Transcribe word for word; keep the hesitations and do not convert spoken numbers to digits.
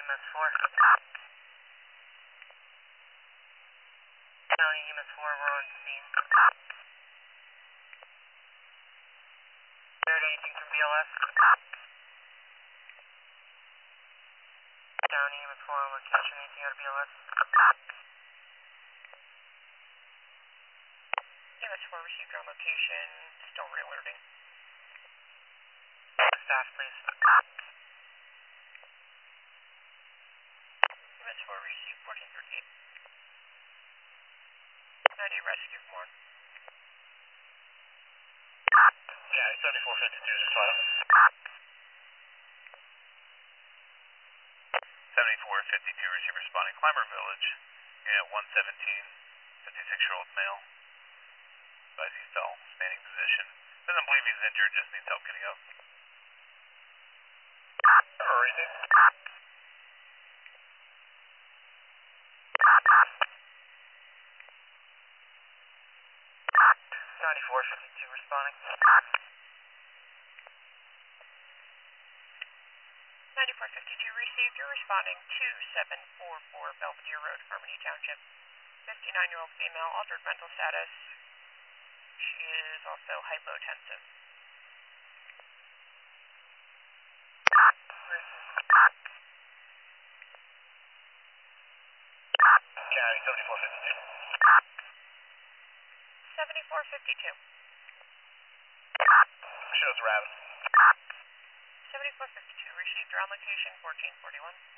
M S four. County E M S four, we're on scene. Heard anything from B L S? County E M S four on location, anything out of B L S? E M S four received on location, still re-alerting. Staff, please. E M S four received fourteen thirty-eight. ninety rescue from one. Yeah, seventy-four fifty-two is responding. seventy-four fifty-two receive responding. Climber Village, unit one seventeen, fifty-six-year-old male. Advise he fell, standing position. Doesn't believe he's injured, just needs help getting up. Or is it? ninety-four fifty-two responding. ninety-four fifty-two received. You're responding to seven four four Belvedere Road, Harmony Township. fifty-nine-year-old female, altered mental status. She is also hypotensive. County seventy-four fifty-two. seventy-four fifty-two. Shows Rabbit. seventy-four fifty-two received. You're on location fourteen forty-one.